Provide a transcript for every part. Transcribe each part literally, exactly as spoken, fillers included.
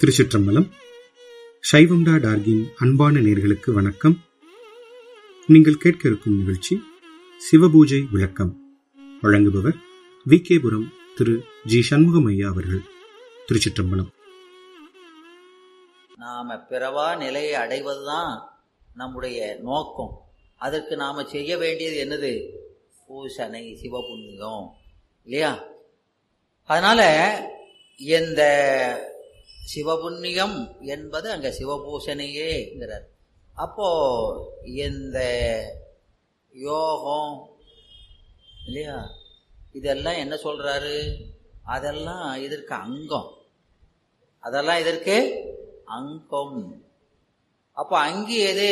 திருச்சிற்றம்பலம். சைவம்டா டார்கின் அன்பான நேர்களுக்கு வணக்கம். நீங்கள் கேட்க இருக்கும் நிகழ்ச்சி சிவபூஜை விளக்கம். வழங்குபவர் வி கே புரம் திரு ஜி சண்முகம் ஐயா அவர்கள். திருச்சிற்றம்பலம். நாம பிறவா நிலையை அடைவதுதான் நம்முடைய நோக்கம். அதற்கு நாம செய்ய வேண்டியது என்னது? பூசனை, சிவபுண்ணியம் இல்லையா? அதனால இந்த சிவபுண்ணியம் என்பது அங்க சிவபூசனையேங்கிறார். அப்போ இந்த யோகம் இல்லையா, இதெல்லாம் என்ன சொல்றாரு? அதெல்லாம் இதற்கு அங்கம், அதெல்லாம் இதற்கு அங்கம். அப்ப அங்கி எது?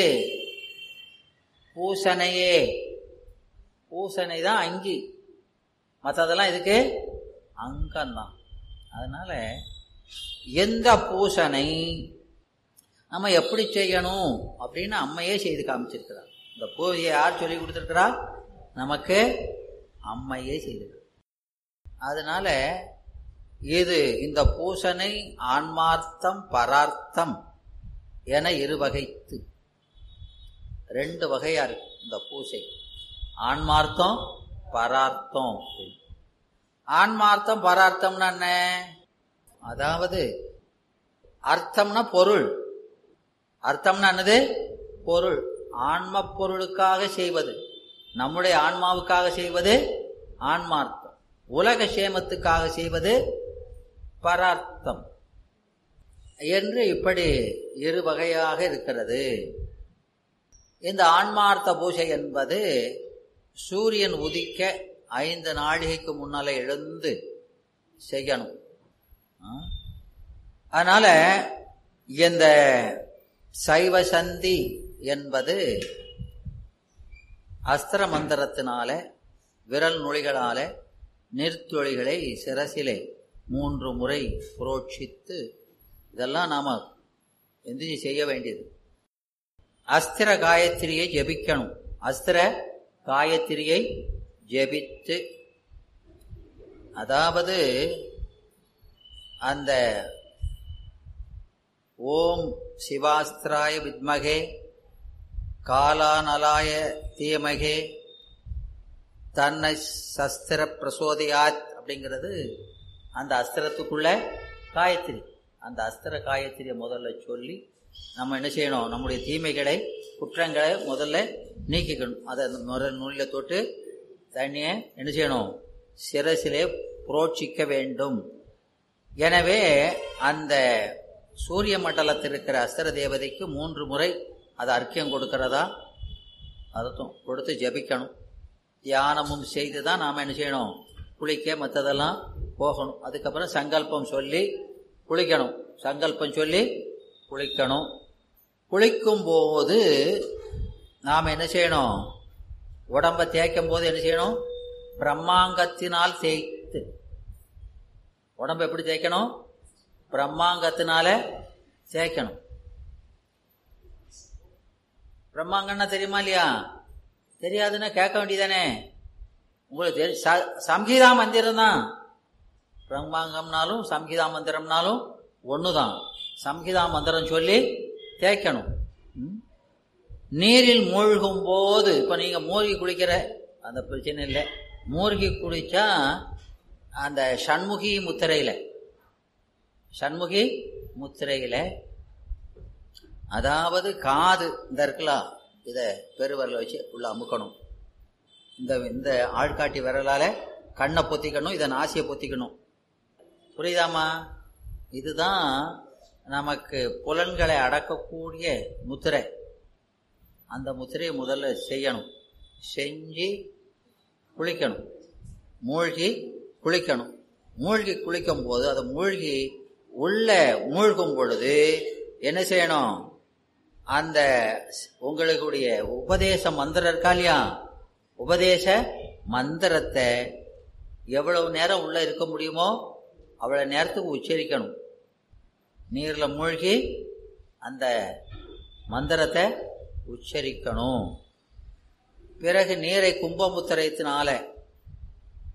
பூசனையே. பூசனை தான் அங்கி, மற்றதெல்லாம் இதுக்கு அங்கம்தான். அதனால எந்த பூசனை நம்ம எப்படி செய்யணும் அப்படின்னு அம்மையே செய்து காமிச்சிருக்கிறார். இந்த பூஜையை யார் சொல்லி கொடுத்துருக்கிறா? நமக்கு அம்மையே செய்திருக்கிறார். அதனால இது இந்த பூசனை ஆன்மார்த்தம் பரார்த்தம் என இரு வகைத்து, ரெண்டு வகையா இருக்கு இந்த பூசை. ஆன்மார்த்தம் பரார்த்தம். ஆன்மார்த்தம் பரார்த்தம்னா என்ன? அதாவது அர்த்தம்னா பொருள், அர்த்தம்னா என்னது? பொருள். ஆன்ம பொருளுக்காக செய்வது, நம்முடைய ஆன்மாவுக்காக செய்வது ஆன்மார்த்தம். உலக சேமத்துக்காக செய்வது பரார்த்தம் என்று இப்படி இரு வகையாக இருக்கிறது. இந்த ஆன்மார்த்த பூஜை என்பது சூரியன் உதிக்க ஐந்து நாழிகைக்கு முன்னால எழுந்து செய்யணும். அதனால இந்த சைவ சந்தி என்பது அஸ்திர மந்திரத்தினால விரல் நுழிகளால நெற்தொழிகளை சிரசிலே மூன்று முறை புரோட்சித்து இதெல்லாம் நாம எந்திரி செய்ய வேண்டியது. அஸ்திர காயத்ரியை ஜெபிக்கணும். அஸ்திர காயத்ரியை ஜெபித்து, அதாவது அந்த ஓம் சிவாஸ்திராய வித்மகே காலானலாய தீமகே தன்னை சஸ்திர பிரசோதியாத் அப்படிங்கிறது அந்த அஸ்திரத்துக்குள்ள காயத்ரி. அந்த அஸ்திர காயத்ரியை முதல்ல சொல்லி நம்ம என்ன செய்யணும்? நம்முடைய தீமைகளை, குற்றங்களை முதல்ல நீக்கிக்கணும். அதை நூலில் தொட்டு தண்ணியை என்ன செய்யணும்? சிரசிலே புரோட்சிக்க வேண்டும். எனவே அந்த சூரிய மண்டலத்தில் இருக்கிற அஸ்திர தேவதைக்கு மூன்று முறை அது அர்க்கியம் கொடுக்கிறதா அர்த்தம் கொடுத்து ஜபிக்கணும். தியானமும் செய்து தான் நாம் என்ன செய்யணும்? குளிக்க மற்றதெல்லாம் போகணும். அதுக்கப்புறம் சங்கல்பம் சொல்லி குளிக்கணும். சங்கல்பம் சொல்லி குளிக்கணும். குளிக்கும் போது நாம் என்ன செய்யணும்? உடம்பை தேய்க்கும் போது என்ன செய்யணும்? பிரம்மாங்கத்தினால் தேய்த்து. உடம்பை எப்படி தேய்க்கணும்? பிரம்மாங்கத்தினால தேய்க்கணும். பிரம்மாங்கன்னா தெரியுமா இல்லையா? தெரியாதுன்னா கேட்க வேண்டியதானே. உங்களுக்கு தெரி சம்ஹிதா மந்திரம் தான். பிரம்மாங்கம்னாலும் சம்ஹிதா மந்திரம்னாலும் ஒண்ணுதான். சம்ஹிதா மந்திரம் சொல்லி தேய்க்கணும். நீரில் மூழ்கும் போது, இப்ப நீங்க மூழ்கி குளிக்கிற அந்த பிரச்சனை இல்லை. மூழ்கி குளிச்சா அந்த ஷண்முகி முத்திரையில, ஷண்முகி முத்திரையில அதாவது காது இந்த இருக்கலாம், இத பெருவரல வச்சு உள்ள அமுக்கணும். இந்த இந்த ஆள்காட்டி விரலால கண்ணை பொத்திக்கணும், இதை நாசியை பொத்திக்கணும். புரியுதாமா? இதுதான் நமக்கு புலன்களை அடக்கக்கூடிய முத்திரை. அந்த முத்திரையை முதல்ல செய்யணும். செஞ்சு குளிக்கணும். மூழ்கி குளிக்கணும். மூழ்கி குளிக்கும் போது அதை மூழ்கி உள்ள மூழ்கும் பொழுது என்ன செய்யணும்? அந்த உங்களுடைய உபதேச மந்திரம் இருக்கா இல்லையா, உபதேச மந்திரத்தை எவ்வளவு நேரம் உள்ள இருக்க முடியுமோ அவ்வளவு நேரத்துக்கு உச்சரிக்கணும். நீர்ல மூழ்கி அந்த மந்திரத்தை உச்சரிக்கணும். பிறகு நீரை கும்பமுத்திரத்தினால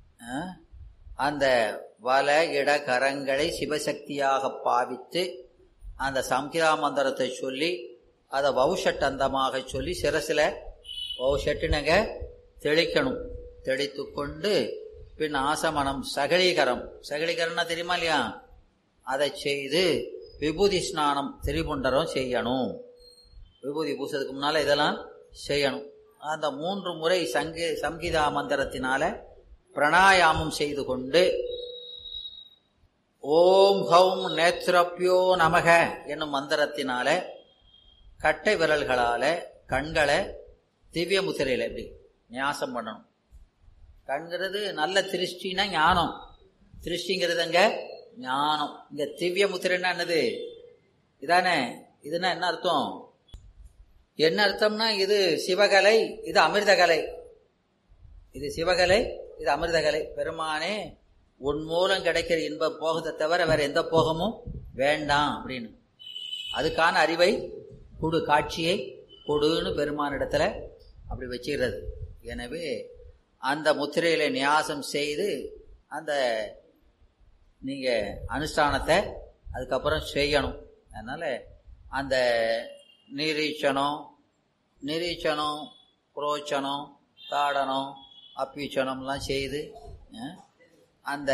அந்த வல இட கரங்களை சிவசக்தியாக பாவித்து அந்த சம்ஹிதா மந்திரத்தை சொல்லி அதை வௌஷட்டந்தமாக சொல்லி சிரசில் வௌஷட்டுனுங்க தெளிக்கணும். தெளித்து கொண்டு பின் ஆசமனம் சகலீகரம், சகலீகரம்னா தெரியுமா இல்லையா, அதை செய்து விபூதி ஸ்நானம் திரிபுண்டரம் செய்யணும். விபூதி பூசத்துக்கு முன்னால இதெல்லாம் செய்யணும். அந்த மூன்று முறை சங்கி சம்ஹிதா மந்திரத்தினால பிராணாயாமம் செய்து கொண்டு ஓம் ஹௌம் நேத்ரப்யோ நமக என்னும் மந்திரத்தினால கட்டை விரல்களால கண்களை திவ்ய முத்திரையில் எப்படி நியாசம் பண்ணணும். கண்கிறது நல்ல திருஷ்டினா ஞானம், திருஷ்டிங்கிறது அங்க ஞானம். இங்க திவ்ய முத்திரைன்னா என்னது இதானே, இதுனா என்ன அர்த்தம்? என்ன அர்த்தம்னா இது சிவகலை, இது அமிர்தகலை. இது சிவகலை, இது அமிர்தகலை. பெருமானே உன் மூலம் கிடைக்கிற இன்ப போகத்தை தவிர வேற எந்த போகமும் வேண்டாம் அப்படின்னு அதுக்கான அறிவை கொடு, காட்சியை கொடுன்னு பெருமானிடத்துல அப்படி வச்சுக்கிறது. எனவே அந்த முத்திரையில நியாசம் செய்து அந்த நீங்க அனுஷ்டானத்தை அதுக்கப்புறம் செய்யணும். அதனால அந்த நிரீட்சணம் நிரீட்சணம் புரோச்சனம் தாடனம் அப்பீச்சனம்லாம் செய்து அந்த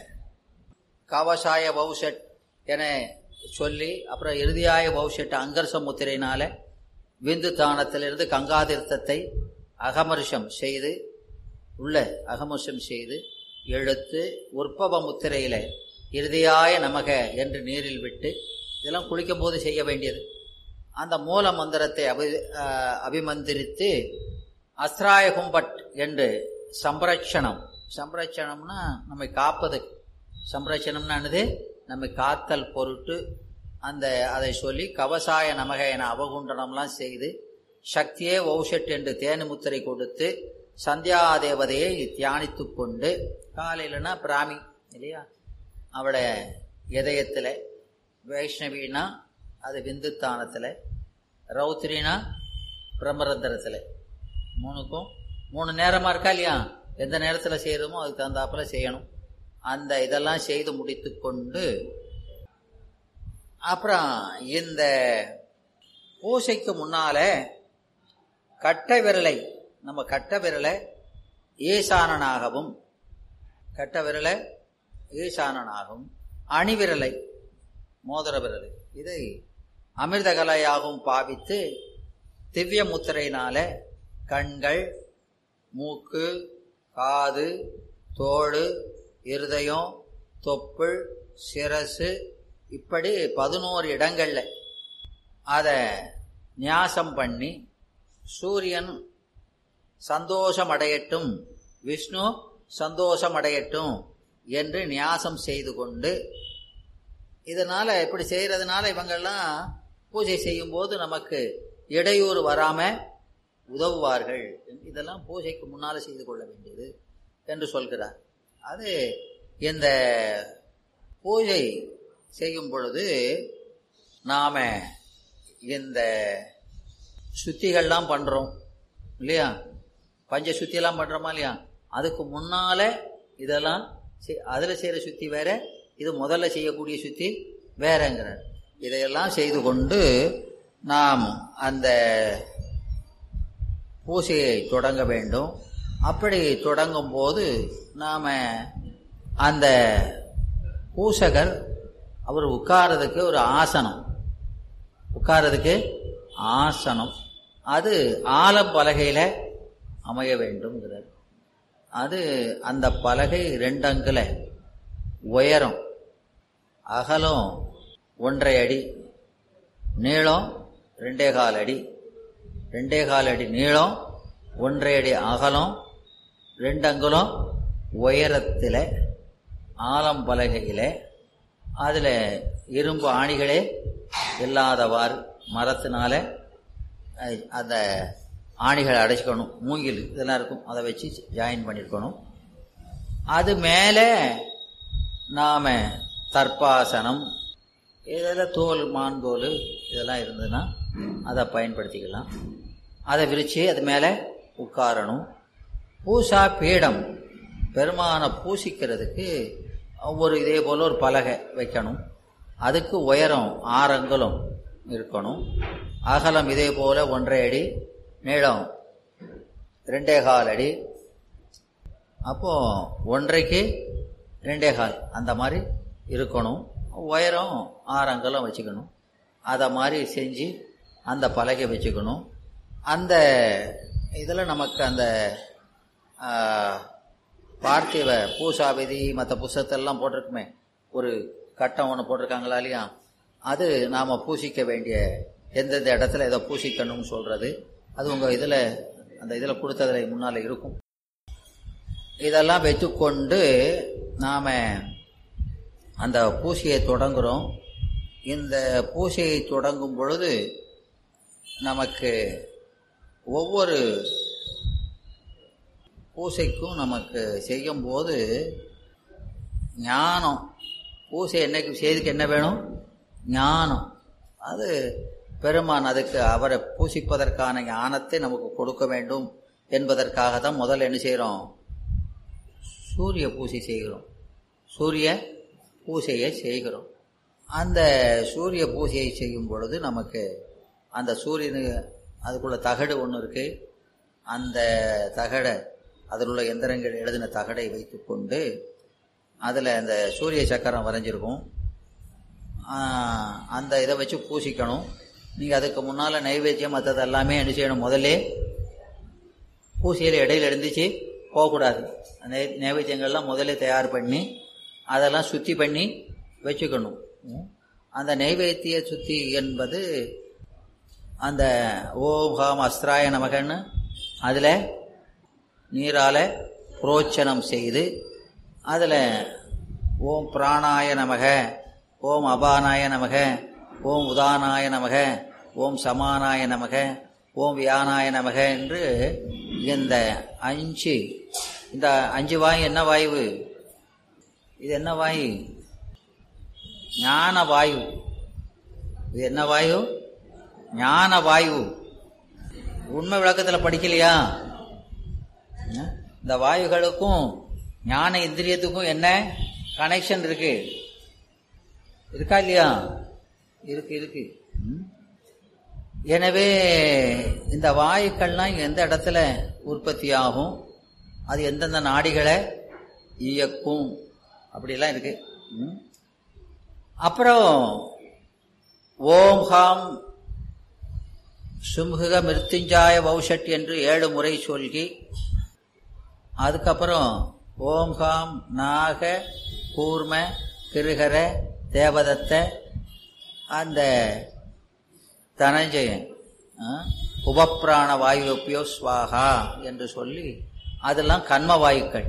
கவசாய பௌஷட் என சொல்லி அப்புறம் இறுதியாய பௌஷட் அங்கர்ஷ முத்திரையினால விந்து தானத்திலிருந்து கங்காதிர்த்தத்தை அகமர்ஷம் செய்து உள்ள அகமர்ஷம் செய்து எழுத்து உற்பவ முத்திரையில இறுதியாய நமக என்று நீரில் விட்டு இதெல்லாம் குளிக்கும் போது செய்ய வேண்டியது. அந்த மூல மந்திரத்தை அபி அபிமந்திரித்து அஸ்ராய கும்பட் என்று சம்ரட்சணம், சம்ரட்சணம்னா நம்மை காப்பது, சம்ரட்சணம்னா என்னது நம்மை காத்தல் பொருட்டு அந்த அதை சொல்லி கவசாய நமக என அவகுண்டனம்லாம் செய்து சக்தியே வௌஷட் என்று தேனு முத்திரை கொடுத்து சந்தியாதேவதையை தியானித்து கொண்டு காலையிலனா பிராமி இல்லையா அவளை இதயத்தில், வைஷ்ணவினா அது விந்துத்தானத்தில், ரௌத்ரினா பிரம்மரந்திரத்தில், மூணுக்கும் மூணு நேரமாக இருக்கா இல்லையா, எந்த நேரத்தில் செய்யறோமோ அதுக்கு தகுந்தாப்புல செய்யணும். அந்த இதெல்லாம் செய்து முடித்து கொண்டு அப்புறம் இந்த பூசைக்கு முன்னால கட்டை விரலை நம்ம கட்ட விரலை ஈசானனாகவும் கட்ட விரலை ஈசானனாகவும் அணிவிரலை மோதிர விரலை இதை அமிர்தகலையாகவும் பாவித்து திவ்ய முத்திரையினால கண்கள், மூக்கு, காது, தோடு, இருதயம், தொப்புள், சிரசு இப்படி பதினோரு இடங்கள்ல அதை நியாசம் பண்ணி சூரியன் சந்தோஷம் அடையட்டும், விஷ்ணு சந்தோஷம் அடையட்டும் என்று நியாசம் செய்து கொண்டு இதனால இப்படி செய்யறதுனால இவங்கெல்லாம் பூஜை செய்யும் போது நமக்கு இடையூறு வராம உதவுவார்கள். இதெல்லாம் பூஜைக்கு முன்னால செய்து கொள்ள வேண்டியது என்று சொல்கிறார். அது இந்த பூஜை செய்யும் பொழுது நாம இந்த சுத்திகள்லாம் பண்றோம் இல்லையா, பஞ்ச சுத்தியெல்லாம் பண்றோமா இல்லையா, அதுக்கு முன்னால இதெல்லாம் அதுல செய்யற சுத்தி வேற, இது முதல்ல செய்யக்கூடிய சுத்தி வேறங்கிறார். இதையெல்லாம் செய்து கொண்டு நாம் அந்த பூசையை தொடங்க வேண்டும். அப்படி தொடங்கும் போது நாம அந்த பூசகர் அவர் உட்கார்றதுக்கு ஒரு ஆசனம், உட்கார்றதுக்கு ஆசனம் அது ஆலப்பலகையில அமைய வேண்டும்ங்கிறார். அது அந்த பலகை ரெண்டு அங்குல உயரம், அகலம் ஒன்றரை அடி, நீளம் ரெண்டே கால் அடி, ரெண்டே கால் அடி நீளம், ஒன்றரை அடி அகலம், ரெண்டு அங்குலம் உயரத்தில் ஆலம்பலகையில் அதில் இரும்பு ஆணிகளே இல்லாதவாறு மரத்தினால அந்த ஆணிகளை அடைச்சிக்கணும். மூங்கில் இதெல்லாம் இருக்கும், அதை வச்சு ஜாயின் பண்ணியிருக்கணும். அது மேலே நாம் தர்ப்பாசனம், இதெல்லாம் தோல், மான் தோல் இதெல்லாம் இருந்ததுன்னா அதை பயன்படுத்திக்கலாம். அதை விரித்து அது மேலே உட்காரணும். பூசா பீடம், பெருமானை பூசிக்கிறதுக்கு ஒவ்வொரு இதே போல் ஒரு பலகை வைக்கணும். அதுக்கு உயரம் ஆறு அங்குலம் இருக்கணும். அகலம் இதே போல ஒன்றரை அடி, நீளம் ரெண்டே கால் அடி. அப்போ ஒன்றைக்கு ரெண்டே கால் அந்த மாதிரி இருக்கணும். உயரம் ஆறு அங்குலம் வச்சுக்கணும். அதை மாதிரி செஞ்சு அந்த பலகை வச்சுக்கணும். அந்த இதில் நமக்கு அந்த பார்த்திவ பூசா விதி மற்ற புஸ்தகத்தெல்லாம் போட்டிருக்குமே, ஒரு கட்டம் ஒன்று போட்டிருக்காங்களா இல்லையா, அது நாம் பூசிக்க வேண்டிய எந்தெந்த இடத்துல இதை பூசிக்கணும்னு சொல்கிறது அது உங்கள் இதில் அந்த இதில் கொடுத்ததில் முன்னால் இருக்கும். இதெல்லாம் வைத்துக்கொண்டு நாம் அந்த பூசையை தொடங்குகிறோம். இந்த பூசையை தொடங்கும் பொழுது நமக்கு ஒவ்வொரு பூசைக்கும் நமக்கு செய்யும்போது ஞானம், பூசை என்னைக்கு செய்துக்கு என்ன வேணும்? ஞானம். அது பெருமான் அதுக்கு அவரை பூசிப்பதற்கான ஞானத்தை நமக்கு கொடுக்க வேண்டும் என்பதற்காக தான் முதல்ல என்ன செய்கிறோம்? சூரிய பூசை செய்கிறோம். சூரிய பூசையை செய்கிறோம். அந்த சூரிய பூசையை செய்யும் பொழுது நமக்கு அந்த சூரியனு அதுக்குள்ள தகடு ஒன்று இருக்கு. அந்த தகடை அதில் உள்ள எந்திரங்கள் எழுதின தகடை வைத்துக்கொண்டு அதில் அந்த சூரிய சக்கரம் வரைஞ்சிருக்கும். அந்த இதை வச்சு பூசிக்கணும். நீங்கள் அதுக்கு முன்னால் நைவேத்தியம் மற்றது எல்லாமே என்ன செய்யணும்? முதல்ல பூசையில் இடையில எழுந்துச்சு போகக்கூடாது. அந்த நைவேத்தியங்கள்லாம் முதல்ல தயார் பண்ணி அதெல்லாம் சுத்தி பண்ணி வச்சுக்கணும். அந்த நைவேத்திய சுத்தி என்பது அந்த ஓம் ஹாம் அஸ்திராய நமகன்னு அதில் நீரால் புரோச்சனம் செய்து அதில் ஓம் பிராணாய நமக, ஓம் அபானாய நமக, ஓம் உதானாய நமக, ஓம் சமானாய நமக, ஓம் வியானாய நமக என்று இந்த அஞ்சு இந்த அஞ்சு வாயு என்ன வாயு? இது என்ன வாயு? ஞான வாயு. இது என்ன வாயு? ஞான வாயு. உண்மை விளக்கத்தில் படிக்கலையா? இந்த வாயுகளுக்கும் ஞான இந்திரியத்துக்கும் என்ன கனெக்ஷன் இருக்கு? இருக்கா இல்லையா? இருக்கு இருக்கு. எனவே இந்த வாயுக்கள்லாம் எந்த இடத்துல உற்பத்தி ஆகும், அது எந்தெந்த நாடிகளை இயக்கும், அப்படிலாம் இருக்கு. அப்புறம் ஓம் ஹாம் சும்ஹுக மிருத்யுஞ்சாய வௌஷட் என்று ஏழு முறை சொல்லி அதுக்கப்புறம் ஓம் ஹாம் நாக கூர்ம கிருகர தேவதத்த அந்த தனஞ்சயன் உபப்பிராண வாயுப்பியோ ஸ்வாகா என்று சொல்லி அதெல்லாம் கண்ம வாயுக்கள்.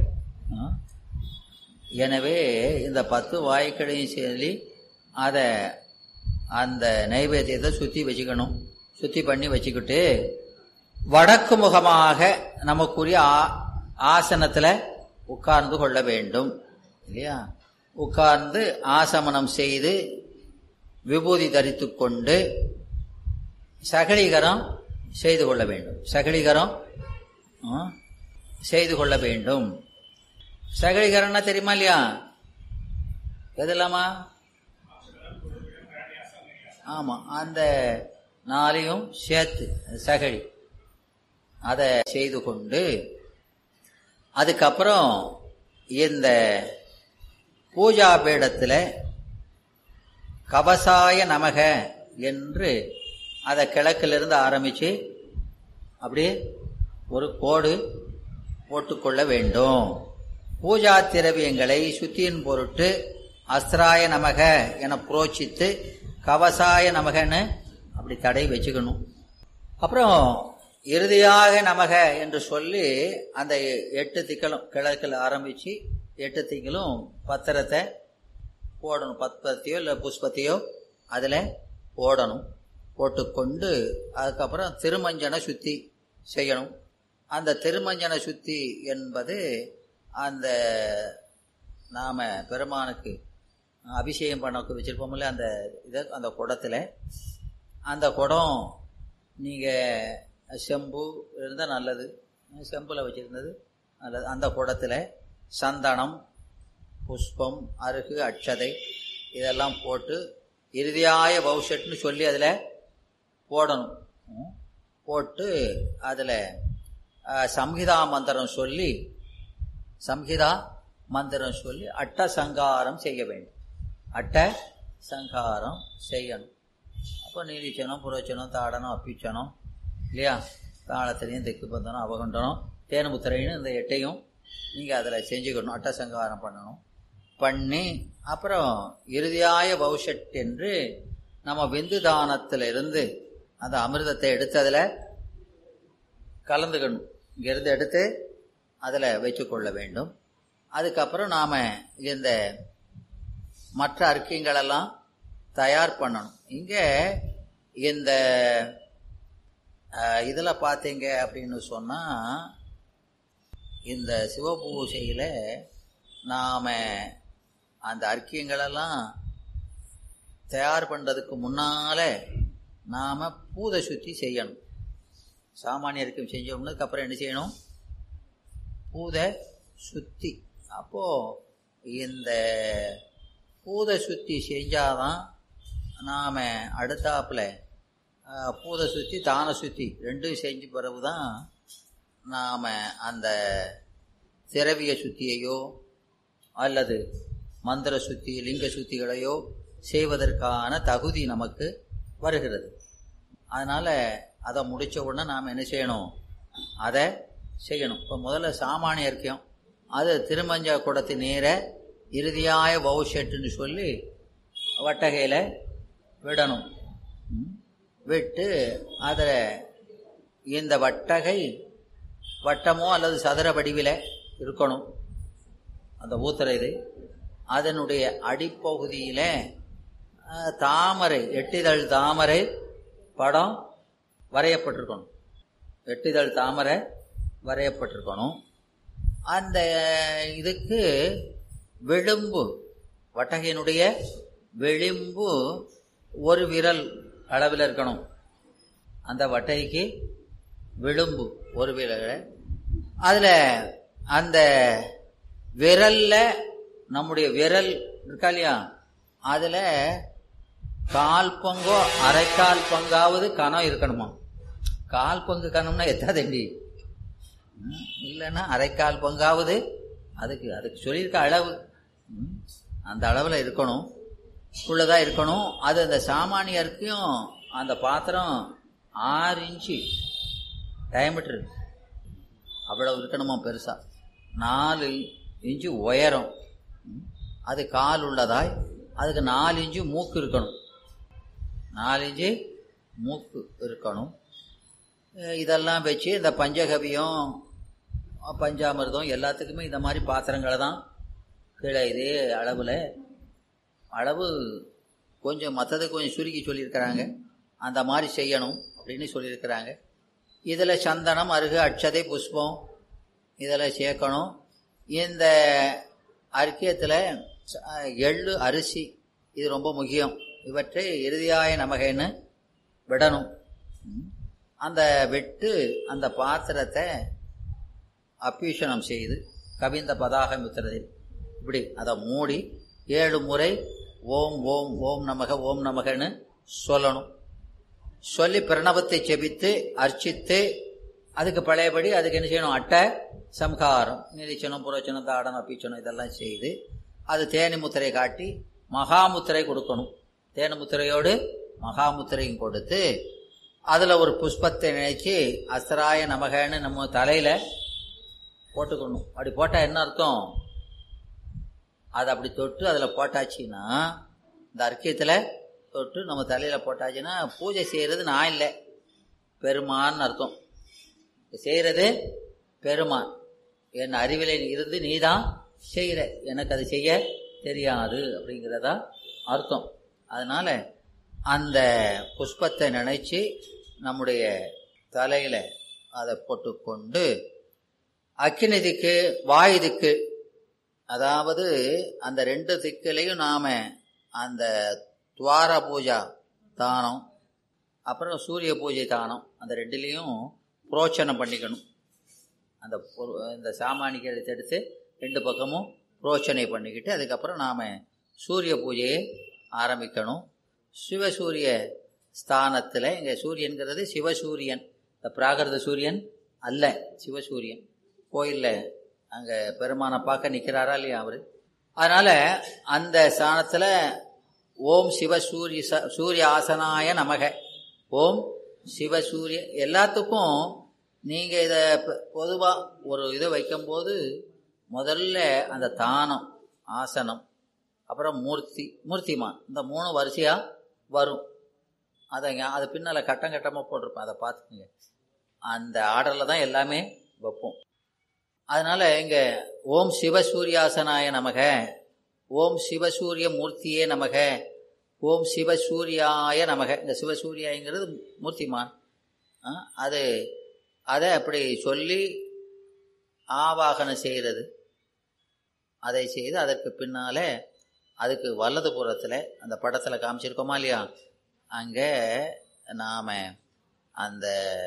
எனவே இந்த பத்து வாயுக்களையும் சொல்லி அதை அந்த நைவேத்தியத்தை சுற்றி வச்சுக்கணும். சுத்தி பண்ணி வச்சுக்கிட்டு வடக்கு முகமாக நமக்குரிய ஆசனத்தில் உட்கார்ந்து கொள்ள வேண்டும் இல்லையா? உட்கார்ந்து ஆசமனம் செய்து விபூதி தரித்து கொண்டு சகலீகரம் செய்து கொள்ள வேண்டும். சகலீகரம் செய்து கொள்ள வேண்டும். சகலீகரம்னா தெரியுமா இல்லையா? எதெல்லாமா? ஆமா, அந்த நாளையும் சேர்த்து சகழி அதை செய்து கொண்டு அதுக்கப்புறம் இந்த பூஜா பீடத்தில் கவசாய நமக என்று அதை கிழக்கிலிருந்து ஆரம்பிச்சு அப்படியே ஒரு கோடு போட்டுக்கொள்ள வேண்டும். பூஜா திரவியங்களை சுத்தியின் பொருட்டு அஸ்திராய நமக என புரோச்சித்து கவசாய நமகன்னு அப்படி தடை வச்சுக்கணும். அப்புறம் இறுதியாக நமக என்று சொல்லி அந்த எட்டு திக்களும் கிழக்கில் ஆரம்பிச்சு எட்டு திங்களும் பத்திரத்தை போடணும். பத்திரத்தையோ இல்லை புஷ்பத்தையோ அதில் போடணும். போட்டுக்கொண்டு அதுக்கப்புறம் திருமஞ்சன சுத்தி செய்யணும். அந்த திருமஞ்சன சுத்தி என்பது அந்த நாம பெருமானுக்கு அபிஷேகம் பண்ண வச்சிருப்போம்ல அந்த இதை அந்த குடத்தில், அந்த குடம் நீங்கள் செம்பு இருந்தால் நல்லது, செம்பில் வச்சுருந்தது நல்லது. அந்த குடத்தில் சந்தனம், புஷ்பம், அருகு, அட்சதை இதெல்லாம் போட்டு இறுதியாய பௌஷட்னு சொல்லி அதில் போடணும். போட்டு அதில் சம்ஹிதா மந்திரம் சொல்லி சம்ஹிதா மந்திரம் சொல்லி அட்ட சங்காரம் செய்ய வேண்டும். அட்ட சங்காரம் செய்யணும். அப்போ நீதிச்சனம், புரோச்சனம், தாடனம், அப்பிச்சனம் இல்லையா, தாளத்திலையும் தெக்கு பந்தனம், அவகண்டனம், தேனமுத்திரைன்னு இந்த எட்டையும் நீங்கள் அதில் செஞ்சுக்கணும். அட்ட சங்காரம் பண்ணணும். பண்ணி அப்புறம் இறுதியாய பௌஷட் என்று நம்ம விந்து தானத்தில் இருந்து அந்த அமிர்தத்தை எடுத்து அதில் கலந்துக்கணும். இங்கிருந்து எடுத்து அதில் வச்சுக்கொள்ள வேண்டும். அதுக்கப்புறம் நாம் இந்த மற்ற அர்க்கியங்களெல்லாம் தயார் பண்ணணும். இங்கே இந்த இதில் பார்த்தீங்க அப்படின்னு சொன்னால் இந்த சிவபூஜையில் நாம் அந்த அர்க்கியங்களெல்லாம் தயார் பண்ணுறதுக்கு முன்னால் நாம் பூத சுத்தி செய்யணும். சாமானிய அர்க்கியம் செஞ்சோம்னதுக்கு அப்புறம் என்ன செய்யணும்? பூத சுத்தி. அப்போது இந்த பூத சுத்தி செஞ்சாதான் நாம் அடுத்தாப்பில் பூத சுத்தி தான சுத்தி ரெண்டும் செஞ்சு பிறகு தான் நாம் அந்த திரவிய சுத்தியையோ அல்லது மந்திர சுத்தி, லிங்க சுத்திகளையோ செய்வதற்கான தகுதி நமக்கு வருகிறது. அதனால் அதை முடித்த உடனே நாம் என்ன செய்யணும்? அதை செய்யணும். இப்போ முதல்ல சாமானிய அர்க்கியம், அது திருமஞ்ச குடத்து நீரை இறுதியாய பௌஷட்டுன்னு சொல்லி வட்டகையில் விடணும். விட்டு அதில் இந்த வட்டகை வட்டமோ அல்லது சதுர வடிவில் இருக்கணும். அந்த ஊத்துற இது அதனுடைய அடிப்பகுதியில் தாமரை, எட்டிதழ் தாமரை படம் வரையப்பட்டிருக்கணும். எட்டிதழ் தாமரை வரையப்பட்டிருக்கணும். அந்த இதுக்கு விளிம்பு, வட்டகையினுடைய விளிம்பு ஒரு விரல் அளவில் இருக்கணும். அந்த வட்டைக்கு விளிம்பு ஒரு விரல். அதில் அந்த விரல்ல நம்முடைய விரல் இருக்கா இல்லையா, அதில் கால் பங்கோ அரைக்கால் பங்காவது கனம் இருக்கணுமா. கால் பங்கு கனம்னா எத்தாதண்டி, இல்லைன்னா அரைக்கால் பங்காவது அதுக்கு அதுக்கு சொல்லியிருக்க அளவு அந்த அளவில் இருக்கணும், உள்ளதாக இருக்கணும். அது அந்த சாமானியருக்கும் அந்த பாத்திரம் ஆறு இன்ச்சு டயமீட்டர் அவ்வளவு இருக்கணுமா, பெருசாக நாலு இன்ச்சு உயரம். அது கால் உள்ளதாய் அதுக்கு நாலு இன்ச்சு மூக்கு இருக்கணும், நாலு இன்ச்சு மூக்கு இருக்கணும். இதெல்லாம் வச்சு இந்த பஞ்சகவியம் பஞ்சாமிர்தம் எல்லாத்துக்குமே இந்த மாதிரி பாத்திரங்களை தான் கீழே இதே அளவில், அளவு கொஞ்சம் மற்றதுக்கு கொஞ்சம் சுருக்கி சொல்லியிருக்கிறாங்க, அந்த மாதிரி செய்யணும் அப்படின்னு சொல்லியிருக்கிறாங்க. இதில் சந்தனம், அருகு, அட்சதை, புஷ்பம் இதில் சேர்க்கணும். இந்த அர்க்கியத்தில் எள்ளு, அரிசி இது ரொம்ப முக்கியம். இவற்றை இறுதியாய நமகைன்னு விடணும். அந்த விட்டு அந்த பாத்திரத்தை அபிஷேகம் செய்து கவிந்த பதாக முத்திரதில் இப்படி அதை மூடி ஏழு முறை ஓம் ஓம் ஓம் நமக ஓம் நமகன்னு சொல்லணும். சொல்லி பிரணவத்தை செபித்து அர்ச்சித்து அதுக்கு பழையபடி அதுக்கு என்ன செய்யணும்? அட்டை சம்ஹாரம், நிதிச்சனம், புரோச்சனம், தாடனம், அப்பிச்சனம் இதெல்லாம் செய்து அது தேனி முத்திரை காட்டி மகாமுத்திரை கொடுக்கணும். தேனி முத்திரையோடு மகாமுத்திரையும் கொடுத்து அதில் ஒரு புஷ்பத்தை நினைச்சு அஸ்தராய நமகன்னு நம்ம தலையில் போட்டுக்கணும். அப்படி போட்டால் என்ன அர்த்தம்? அதை அப்படி தொட்டு அதில் போட்டாச்சுன்னா, இந்த அர்க்கியத்தில் தொட்டு நம்ம தலையில் போட்டாச்சுன்னா பூஜை செய்கிறது நான் இல்லை, பெருமான்னு அர்த்தம். செய்கிறது பெருமான், என் அறிவிலை இருந்து நீ தான் செய்கிற, எனக்கு அது செய்ய தெரியாது அப்படிங்கிறதா அர்த்தம். அதனால் அந்த புஷ்பத்தை நினைச்சு நம்முடைய தலையில் அதை போட்டுக்கொண்டு அக்கினி திக்கு, வாயு திக்கு, அதாவது அந்த ரெண்டு திக்கிலையும் நாம் அந்த துவார பூஜா தானம் அப்புறம் சூரிய பூஜை தானம் அந்த ரெண்டுலேயும் புரோச்சனம் பண்ணிக்கணும். அந்த இந்த சாமானிக்கு எடுத்து எடுத்து ரெண்டு பக்கமும் புரோச்சனை பண்ணிக்கிட்டு அதுக்கப்புறம் நாம் சூரிய பூஜையை ஆரம்பிக்கணும். சிவசூரிய ஸ்தானத்தில், இங்கே சூரியன்கிறது சிவசூரியன், இந்த பிராகிருத சூரியன் அல்ல, சிவசூரியன். கோயிலில் அங்கே பெருமானை பார்க்க நிற்கிறாரா இல்லையா அவர். அதனால அந்த ஸ்தானத்தில் ஓம் சிவசூரிய சூரிய ஆசனாய நமக, ஓம் சிவசூரிய. எல்லாத்துக்கும் நீங்கள் இதை பொதுவாக ஒரு இதை வைக்கும்போது முதல்ல அந்த தானம், ஆசனம், அப்புறம் மூர்த்தி, மூர்த்திமான், இந்த மூணு வரிசையாக வரும். அதைங்க அது பின்னால் கட்டம் கட்டமாக போட்டிருப்பேன், அதை பார்த்துக்குங்க. அந்த ஆர்டரில் தான் எல்லாமே வைப்போம். அதனால் இங்கே ஓம் சிவசூரியாசனாய நமக, ஓம் சிவசூரிய மூர்த்தியே நமக, ஓம் சிவசூரியாய நமக. இந்த சிவசூரியாங்கிறது மூர்த்திமான். அது அதை அப்படி சொல்லி ஆவாகனம் செய்கிறது. அதை செய்து அதற்கு பின்னால் அதுக்கு வலது புறத்தில் அந்த படத்தில் காமிச்சிருக்கோமா இல்லையா, அங்கே நாம் அந்த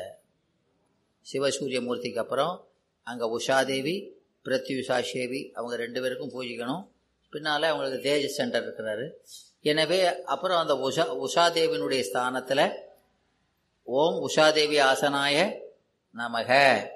சிவசூரிய மூர்த்திக்கு அப்புறம் அங்கே உஷாதேவி, பிரத்யுஷாசேவி, அவங்க ரெண்டு பேருக்கும் பூஜிக்கணும். பின்னால் அவங்களுக்கு தேஜஸ் சென்டர் இருக்கிறாரு. எனவே அப்புறம் அந்த உஷா உஷாதேவியினுடைய ஸ்தானத்தில் ஓம் உஷாதேவி ஆசனாய நமக.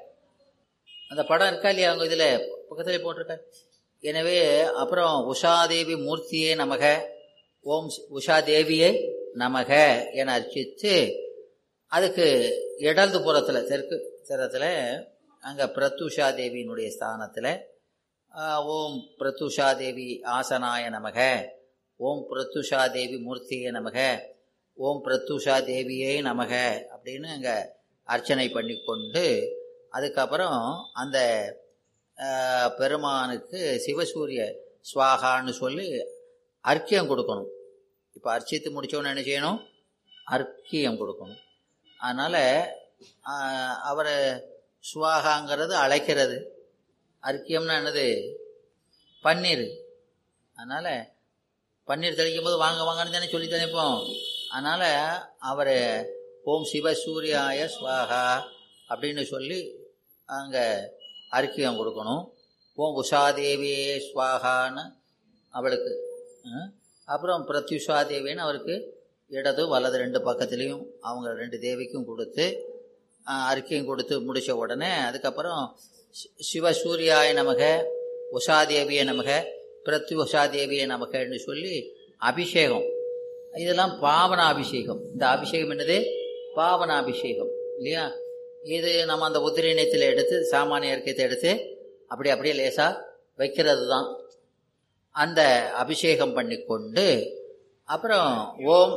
அந்த படம் இருக்கா இல்லையா, அவங்க இதில் பக்கத்தில் போட்டிருக்க. எனவே அப்புறம் உஷாதேவி மூர்த்தியே நமக, ஓம் உஷாதேவியே நமக என அர்ச்சித்து அதுக்கு இடது புறத்தில் தெற்கு திறத்தில் அங்கே பிரத்யுஷாதேவியினுடைய ஸ்தானத்தில் ஓம் பிரத்யுஷாதேவி ஆசனாய நமக, ஓம் பிரத்யுஷாதேவி மூர்த்தியே நமக, ஓம் பிரத்யுஷாதேவியே நமக அப்படின்னு அங்கே அர்ச்சனை பண்ணி கொண்டு அதுக்கப்புறம் அந்த பெருமானுக்கு சிவசூரிய ஸ்வாகான்னு சொல்லி அர்க்கியம் கொடுக்கணும். இப்போ அர்ச்சித்து முடித்தோன்னு என்ன செய்யணும், அர்க்கியம் கொடுக்கணும். அதனால் அவரை ஸ்வாகாங்கிறது அழைக்கிறது, அர்க்கியம்னா என்னது, பன்னீர். அதனால் பன்னீர் தெளிக்கும் போது வாங்க வாங்கன்னு தானே சொல்லி நினைப்போம். அதனால் அவரை ஓம் சிவசூரியாய ஸ்வாகா அப்படின்னு சொல்லி அங்கே அர்க்கியம் கொடுக்கணும். ஓம் உஷாதேவியே ஸ்வாகான்னு அவளுக்கு, அப்புறம் பிரத்யுஷாதேவின்னு அவருக்கு இடது வலது ரெண்டு பக்கத்துலேயும் அவங்க ரெண்டு தேவிக்கும் கொடுத்து அர்க்கியம் கொடுத்து முடித்த உடனே அதுக்கப்புறம் சிவசூரியாய நமக, உஷாதேவியை நமக, பிரத்யுஷாதேவியை நமகன்னு சொல்லி அபிஷேகம். இதெல்லாம் பாவனாபிஷேகம். இந்த அபிஷேகம் என்னது, பாவனாபிஷேகம் இல்லையா. இது நம்ம அந்த உத்திரீனத்தில் எடுத்து சாமானிய இயற்கையத்தை எடுத்து அப்படி அப்படியே லேசாக வைக்கிறது தான். அந்த அபிஷேகம் பண்ணி கொண்டு அப்புறம் ஓம்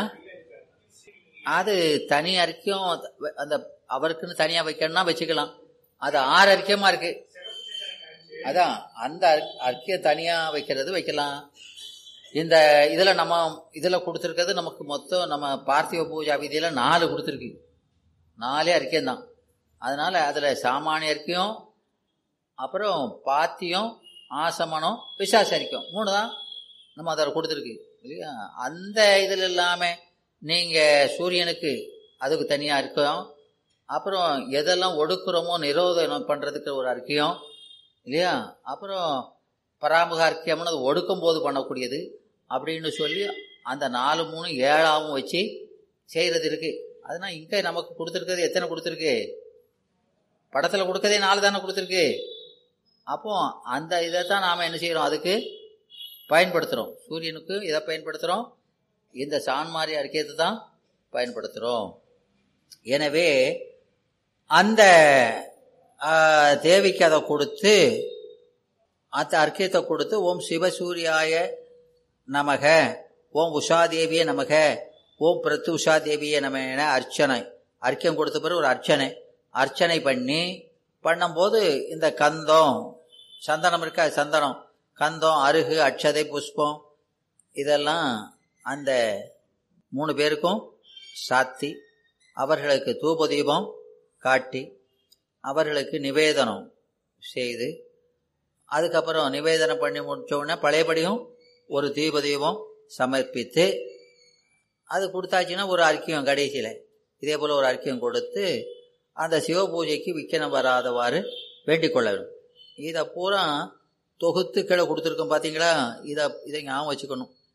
அது தனி அர்க்கியம், அந்த அவருக்குன்னு தனியாக வைக்கணும்னா வச்சுக்கலாம். அது ஆறு அர்க்கியமாக இருக்கு. அதான் அந்த அர்க்கியம் தனியாக வைக்கிறது வைக்கலாம். இந்த இதில் நம்ம இதில் கொடுத்துருக்கிறது நமக்கு மொத்தம் நம்ம பார்த்திவ பூஜா விதியில் நாலு கொடுத்துருக்கு, நாலே அர்க்கியம்தான். அதனால் அதில் சாமானிய அர்க்கியம், அப்புறம் பாத்தியம், ஆசமனம், பிசாச அர்க்கியம், மூணு தான் நம்ம அதில் கொடுத்துருக்கு இல்லையா. அந்த இதில் இல்லாமல் நீங்கள் சூரியனுக்கு அதுக்கு தனியாக அர்க்கியம், அப்புறம் எதெல்லாம் ஒடுக்குறோமோ நிரோதனம் பண்ணுறதுக்கு ஒரு அர்க்கியம் இல்லையா, அப்புறம் பராமுக அர்க்கியம்னு அது ஒடுக்கும் போது பண்ணக்கூடியது அப்படின்னு சொல்லி அந்த நாலு மூணு ஏழாவும் வச்சு செய்கிறது இருக்குது. அதனால் இங்கே நமக்கு கொடுத்துருக்கிறது எத்தனை கொடுத்துருக்கு, படத்தில் கொடுக்கறதே நாலு தானே கொடுத்துருக்கு. அப்போ அந்த இதை தான் நாம் என்ன செய்கிறோம், அதுக்கு பயன்படுத்துகிறோம். சூரியனுக்கு இதை பயன்படுத்துகிறோம், இந்த சான்மாரி அர்க்கியத்தை தான் பயன்படுத்துகிறோம். எனவே அந்த தேவிக்கு அதை கொடுத்து அந்த அர்க்கியத்தை கொடுத்து ஓம் சிவசூரியாய நமக, ஓம் உஷாதேவியே நமக, ஓம் பிரத்து உஷாதேவியே நம என அர்ச்சனை அர்க்கியம் கொடுத்த பிறகு ஒரு அர்ச்சனை அர்ச்சனை பண்ணி பண்ணும்போது இந்த கந்தம் சந்தனம் இருக்கா, சந்தனம், கந்தம், அருகு, அட்சதை, புஷ்பம் இதெல்லாம் அந்த மூணு பேருக்கும் சாத்தி அவர்களுக்கு தூப தீபம் காட்டி அவர்களுக்கு நிவேதனம் செய்து அதுக்கப்புறம் நிவேதனம் பண்ணி முடித்த உடனே பழையபடியும் ஒரு தீப தீபம் சமர்ப்பித்து அது கொடுத்தாச்சுன்னா ஒரு அர்க்கியம் கடைசியில் இதே போல் ஒரு அர்க்கியம் கொடுத்து அந்த சிவ பூஜைக்கு விக்கனம் வராதவாறு வேண்டிக் கொள்ள வேண்டும். இதை பூரா தொகுத்து கீழே கொடுத்துருக்கோம் பார்த்தீங்களா. இதை இதை ஞாபகம் வச்சுக்கணும்.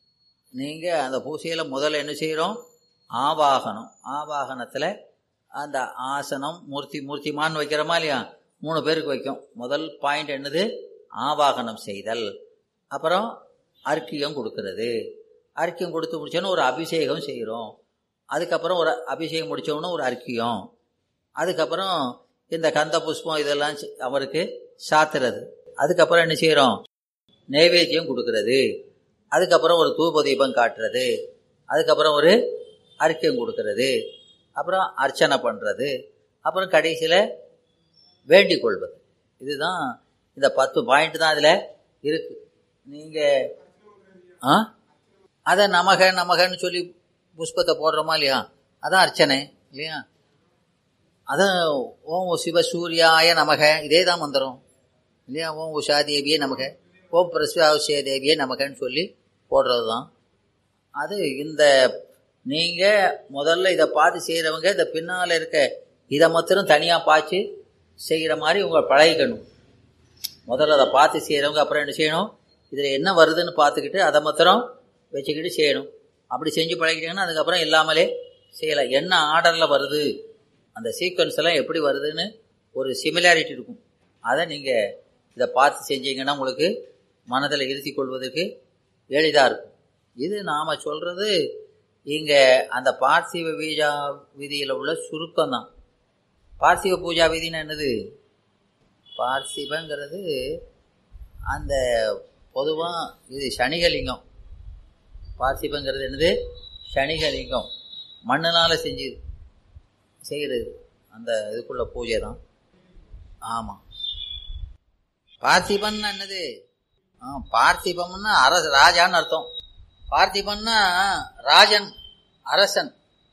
நீங்கள் அந்த பூசையில் முதல்ல என்ன செய்கிறோம்? ஆவாகனம். ஆவாகனத்தில் அந்த ஆசனம் மூர்த்தி மூர்த்திமான் வைக்கிறோமா இல்லையா? மூணு பேருக்கு வைக்கும். முதல் பாயிண்ட் என்னது? ஆவாகனம் செய்தல். அப்புறம் அர்க்கியம் கொடுக்கறது. அர்க்கியம் கொடுத்து முடிச்சோன்னு ஒரு அபிஷேகம் செய்கிறோம். அதுக்கப்புறம் ஒரு அபிஷேகம் முடித்தோன்னு ஒரு அர்க்கியம். அதுக்கப்புறம் இந்த கந்த புஷ்பம் இதெல்லாம் அவருக்கு சாத்துறது. அதுக்கப்புறம் என்ன செய்கிறோம்? நைவேத்தியம் கொடுக்கறது. அதுக்கப்புறம் ஒரு தூப தீபம் காட்டுறது. அதுக்கப்புறம் ஒரு அர்க்கியம் கொடுக்கறது. அப்புறம் அர்ச்சனை பண்ணுறது. அப்புறம் கடைசியில் வேண்டிக் கொள்வது. இதுதான் இந்த பத்து பாயிண்ட் தான் அதில் இருக்கு. நீங்கள் ஆ அதை நமக நமகன்னு சொல்லி புஷ்பத்தை போடுறோமா இல்லையா? அதான் அர்ச்சனை இல்லையா? அதான் ஓம் சிவசூரியாய நமக, இதே தான் மந்திரம் இல்லையா? ஓம் உஷா தேவியே நமக, ஓம் பிரஸ்வாவசிய தேவியே நமகன்னு சொல்லி போடுறது தான் அது. இந்த நீங்கள் முதல்ல இதை பார்த்து செய்கிறவங்க இந்த பின்னால் இருக்க இதை மாத்திரம் தனியாக பார்த்து செய்கிற மாதிரி உங்களை பழகிக்கணும். முதல்ல அதை பார்த்து செய்கிறவங்க அப்புறம் என்ன செய்யணும்? இதில் என்ன வருதுன்னு பார்த்துக்கிட்டு அதை மாத்திரம் வச்சுக்கிட்டு செய்யணும். அப்படி செஞ்சு பழகிட்டீங்கன்னா அதுக்கப்புறம் இல்லாமலே செய்யலாம். என்ன ஆர்டரில் வருது, அந்த சீக்வன்ஸ் எல்லாம் எப்படி வருதுன்னு ஒரு சிமிலாரிட்டி இருக்கும். அதை நீங்கள் இதை பார்த்து செஞ்சீங்கன்னா உங்களுக்கு மனதில் இருத்தி கொள்வதற்கு எளிதாக இருக்கும். இது நாம் சொல்கிறது இங்கே அந்த பார்த்திவ பூஜா விதியில் உள்ள சுருக்கம் தான். பார்த்திவ பூஜா விதின்னு என்னது? பார்த்திவங்கிறது அந்த பொதுவாக இது சனிகலிங்கம். பார்த்திபங்கிறது என்னது? சனிகலிங்கம். மண்ணினால் செஞ்சு செய்கிறது அந்த இதுக்குள்ள பூஜை தான். ஆமாம். பார்த்திபன் என்னது? ஆ பார்த்திபம்னா அரச ராஜான்னு அர்த்தம். பார்த்திபன்னா ராஜன், அரசன்.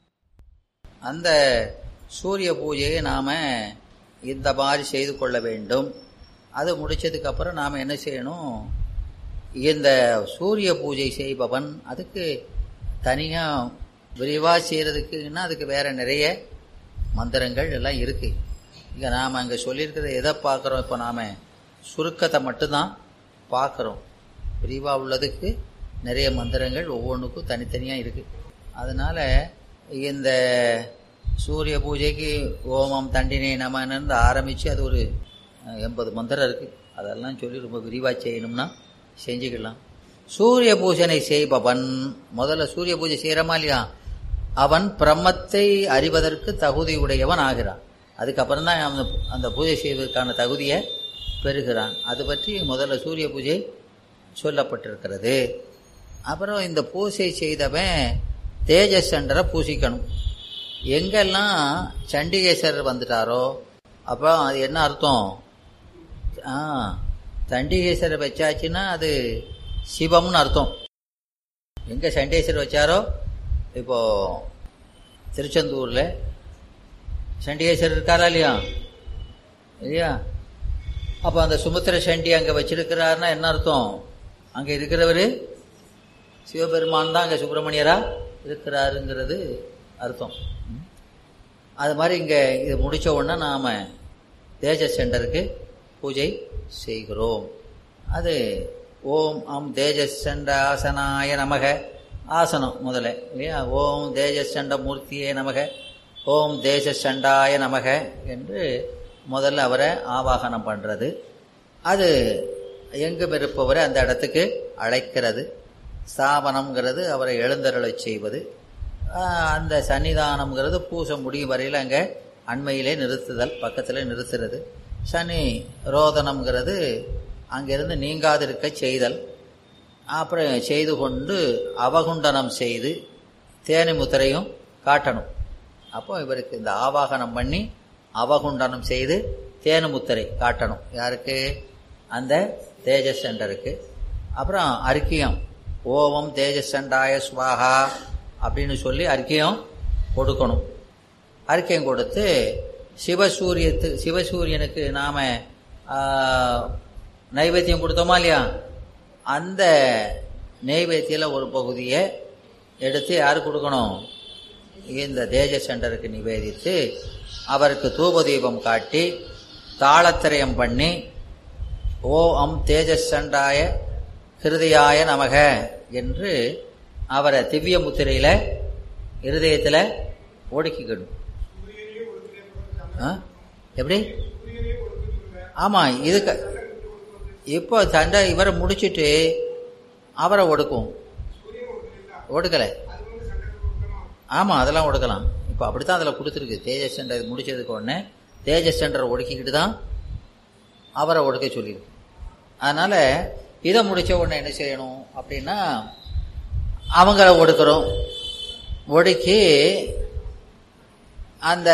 அந்த சூரிய பூஜையை நாம் இந்த மாதிரி செய்து கொள்ள வேண்டும். அது முடித்ததுக்கப்புறம் நாம் என்ன செய்யணும்? இந்த சூரிய பூஜை செய்பவன் அதுக்கு தனியாக விரிவாக செய்கிறதுக்குன்னா அதுக்கு வேறு நிறைய மந்திரங்கள் எல்லாம் இருக்குது. இங்கே நாம் அங்கே சொல்லியிருக்கிறத எதை பார்க்குறோம்? இப்போ நாம் சுருக்கத்தை மட்டும்தான் பார்க்குறோம். விரிவாக உள்ளதுக்கு நிறைய மந்திரங்கள் ஒவ்வொன்றுக்கும் தனித்தனியாக இருக்குது. அதனால் இந்த சூரிய பூஜைக்கு ஓமம் தண்டினை நமன்னு ஆரம்பித்து அது ஒரு எண்பது மந்திரம் இருக்குது. அதெல்லாம் சொல்லி ரொம்ப விரிவாக செய்யணும்னா செஞ்சுக்கலாம். சூரிய பூஜனை செய்பவன் முதல்ல சூரிய பூஜை செய்கிறமா இல்லையா? அவன் பிரம்மத்தை அறிவதற்கு தகுதி உடையவன் ஆகிறான். அதுக்கப்புறம் தான் அந்த அந்த பூஜை செய்வதற்கான தகுதியை பெறுகிறான். அது பற்றி முதல்ல சூரிய பூஜை சொல்லப்பட்டிருக்கிறது. அப்புறம் இந்த பூஜை செய்தவன் தேஜஸ் சென்டரை பூசிக்கணும். எங்கெல்லாம் சண்டிகேஸ்வரர் வந்துட்டாரோ அப்போ அது என்ன அர்த்தம்? ஆ சண்டிகேஸ்வரர் வச்சாச்சுன்னா அது சிவம்னு அர்த்தம். எங்கே சண்டீஸ்வரர் வச்சாரோ, இப்போது திருச்செந்தூரில் சண்டிகேஸ்வரர் இருக்காரா இல்லையா? இல்லையா? அப்போ அந்த சுமுத்திர சண்டி அங்கே வச்சிருக்கிறாருன்னா என்ன அர்த்தம்? அங்கே இருக்கிறவர் சிவபெருமான் தான் அங்கே சுப்பிரமணியராக இருக்கிறாருங்கிறது அர்த்தம். அது மாதிரி இங்கே இது முடித்த உடனே நாம் தேஜஸ் சென்டருக்கு பூஜை செய்கிறோம். அது ஓம் அம் தேஜஸ் சண்ட ஆசனாய நமக, ஆசனம் முதல்ல இல்லையா? ஓம் தேஜஸ் சண்ட மூர்த்தியே நமக, ஓம் தேஜஸ் சண்டாய நமக என்று முதல்ல அவரை ஆவாகனம் பண்ணுறது. அது எங்கும் இருப்பவரை அந்த இடத்துக்கு அழைக்கிறது. ஸ்தாபனம்ங்கிறது அவரை எழுந்தருளை செய்வது. அந்த சன்னிதானம்ங்கிறது பூசை முடியும் வரையில் அங்கே அண்மையிலே நிறுத்துதல், பக்கத்தில் நிறுத்துறது. சனி ரோதனம்ங்கிறது அங்கிருந்து நீங்காதிருக்க செய்தல். அப்புறம் செய்து கொண்டு அவகுண்டனம் செய்து தேனி முத்திரையும் காட்டணும். அப்போ இவருக்கு இந்த ஆவாகனம் பண்ணி அவகுண்டனம் செய்து தேனு முத்திரை காட்டணும். யாருக்கு? அந்த தேஜஸ் சென்டருக்கு. அப்புறம் அர்க்கியம் ஓவம் தேஜஸ் சண்டாய ஸ்வாஹா அப்படின்னு சொல்லி அர்க்கியம் கொடுக்கணும். அர்க்கியம் கொடுத்து சிவசூரியத்து சிவசூரியனுக்கு நாம் நைவேத்தியம் கொடுத்தோமா இல்லையா? அந்த நைவேத்தியில் ஒரு பகுதியை எடுத்து யார் கொடுக்கணும்? இந்த தேஜஸ் சென்டருக்கு நிவேதித்து அவருக்கு தூப தீபம் காட்டி தாளத்திரயம் பண்ணி ஓ அம் தேஜஸ் சண்டாய ஹிருதயாய நமக என்று அவரை திவ்ய முத்திரையில் இருதயத்தில் ஒடுக்கிக்கணும். எப்படி? ஆமாம், இதுக்கு இப்போ சண்டை இவரை முடிச்சுட்டு அவரை ஒடுக்கும். ஒடுக்கலை. ஆமாம், அதெல்லாம் ஒடுக்கலாம். இப்போ அப்படித்தான் அதில் கொடுத்துருக்கு. தேஜஸ் சென்டர் முடிச்சதுக்கு உடனே தேஜஸ் சென்டரை ஒடுக்கிக்கிட்டு தான் அவரை ஒடுக்க சொல்லியிருக்கு. அதனால் இதை முடித்த உடனே என்ன செய்யணும் அப்படின்னா அவங்கள ஒடுக்கிறோம். ஒடுக்கி அந்த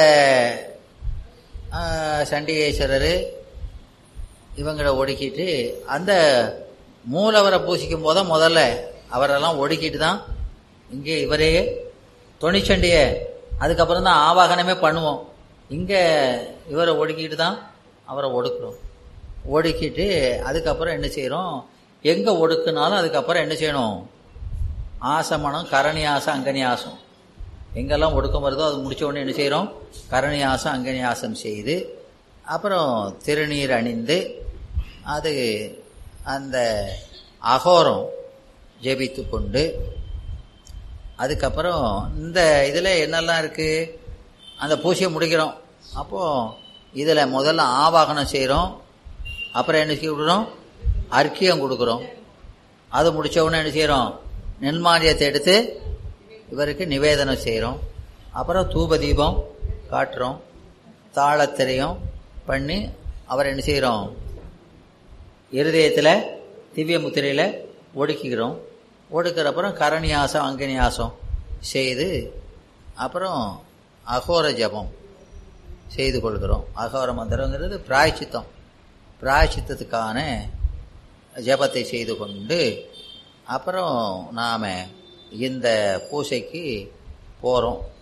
சண்டிகேஸ்வரர் இவங்களை ஒடுக்கிட்டு அந்த மூலவரை பூசிக்கும் போத முதல்ல அவரெல்லாம் ஒடுக்கிட்டு தான் இங்கே இவரே தொணிச்சண்டிய அதுக்கப்புறம் தான் ஆவாகனமே பண்ணுவோம். இங்கே இவரை ஒடுக்கிட்டு தான் அவரை ஒடுக்குறோம். ஒடுக்கிட்டு அதுக்கப்புறம் என்ன செய்கிறோம், எங்கே ஒடுக்குனாலும் அதுக்கப்புறம் என்ன செய்யணும், ஆசமனம், கரணியாசம், அங்கனியாசம் எங்கெல்லாம் ஒடுக்கம் வருதோ அது முடிச்ச உடனே என்ன செய்கிறோம், கரணியாசம் அங்கனியாசம் செய்து அப்புறம் திருநீர் அணிந்து அது அந்த அகோரம் ஜெபித்து கொண்டு அதுக்கப்புறம் இந்த இதில் என்னெல்லாம் இருக்குது அந்த பூஜையை முடிக்கிறோம். அப்போது இதில் முதல்ல ஆவாகனம் செய்கிறோம். அப்புறம் என்ன செய்ய விடுறோம், அர்க்கியம் கொடுக்குறோம். அது முடித்த உடனே என்ன செய்கிறோம், நெல்மானியத்தை எடுத்து இவருக்கு நிவேதனம் செய்கிறோம். அப்புறம் தூப தீபம் காட்டுறோம். தாளத்திரையும் பண்ணி அவர் என்ன செய்கிறோம், இருதயத்தில் திவ்ய முத்திரையில் ஒடுக்கிக்கிறோம். ஒடுக்கிறப்புறம் கரணியாசம் அங்கனியாசம் செய்து அப்புறம் அகோர ஜபம் செய்து கொள்கிறோம். அகோர மந்திரங்கிறது பிராயச்சித்தம். பிராயச்சித்தத்துக்கான ஜபத்தை செய்து கொண்டு அப்புறம் நாம் இந்த பூசைக்கு போகிறோம்.